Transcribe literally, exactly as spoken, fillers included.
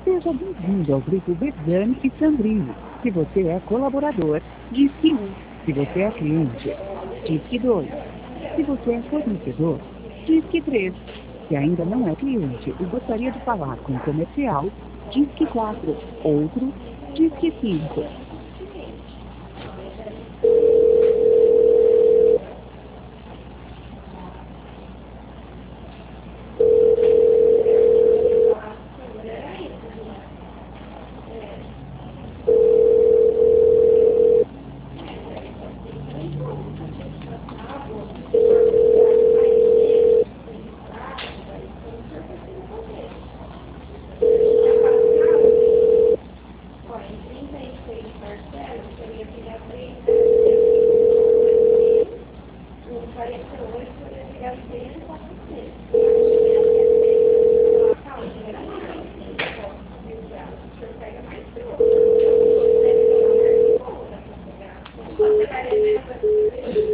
Seja bem-vindo ao grupo Bezani e Sandrinho. Se você é colaborador, disque um. Se você é cliente, disque dois. Se você é fornecedor, disque três. Se ainda não é cliente e gostaria de falar com o comercial, disque quatro. Outro, disque cinco.